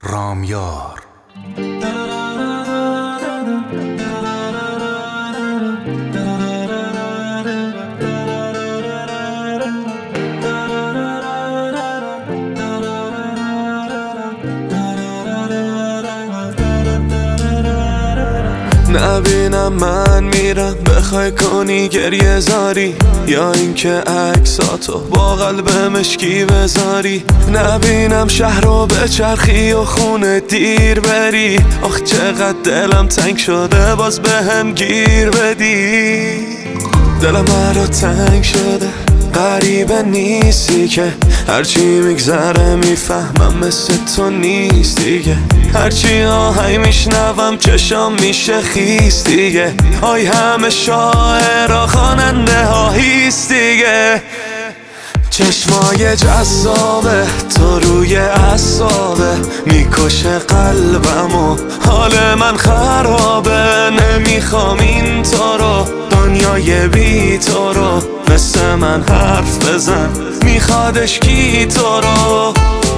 رامیار. نبینم من میرم بخوای کنی گریه زاری، یا اینکه عکساتو با قلب مشکی بذاری. نبینم شهر رو بچرخی و خونه دیر بری، آخ چقدر دلم تنگ شده باز بهم گیر بدی. دلم مرا تنگ شده، غریبه نیستی که هرچی میگذره میفهمم مثل تو نیست دیگه. هرچی آهنگ میشنوم چشام میشه خیس دیگه. آی همه شاعرها خواننده ها هیست دیگه. چشمای جذابه تو روی اعصابه، میکشه قلبم و حال من خرابه. نمیخوام این تو رو، دنیای بی تو رو، مثل من حرف بزن میخوادش کی تو رو.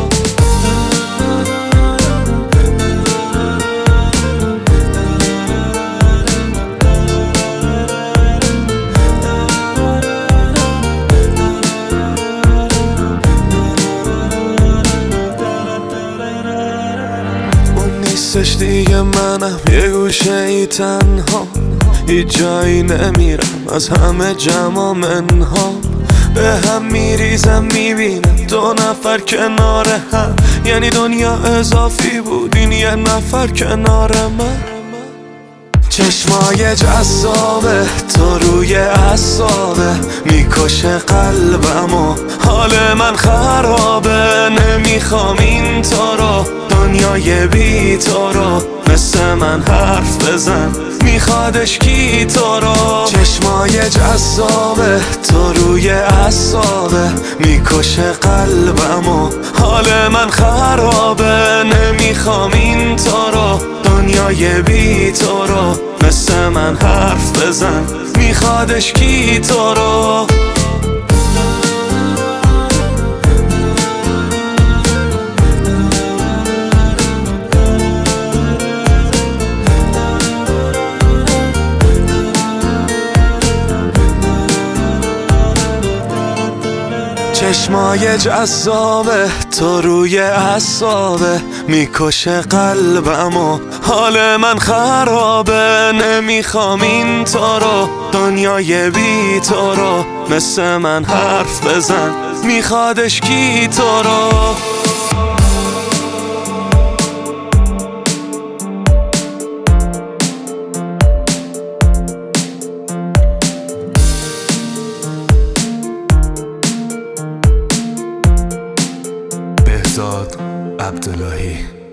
نیستش دیگه، منم یه گوشه ای تنها، هیچ جایی نمیرم از همه جمع منها. به هم میریزم میبینم دو نفر کنار هم، یعنی دنیا اضافی بود این یه نفر کنار من. چشمای جذابه تو روی اعصابه، میکشه قلبم و حال من خرابه. نمیخوام این تو رو، دنیای بی تو رو، مثل من حرف بزن میخوادش کی تو رو. چشمای جذابه تو روی اعصابه، میکشه قلبم و حال من خرابه. نمیخوام این تو رو، دنیای بی تو رو، مثل من حرف بزن میخوادش کی تو رو. چشمای جذابه تو روی اعصابه، میکشه قلبم و حال من خرابه. نمیخوام این تو رو، دنیای بی تو رو، مثل من حرف بزن میخوادش کی تو رو. بهزاد عبداللهی.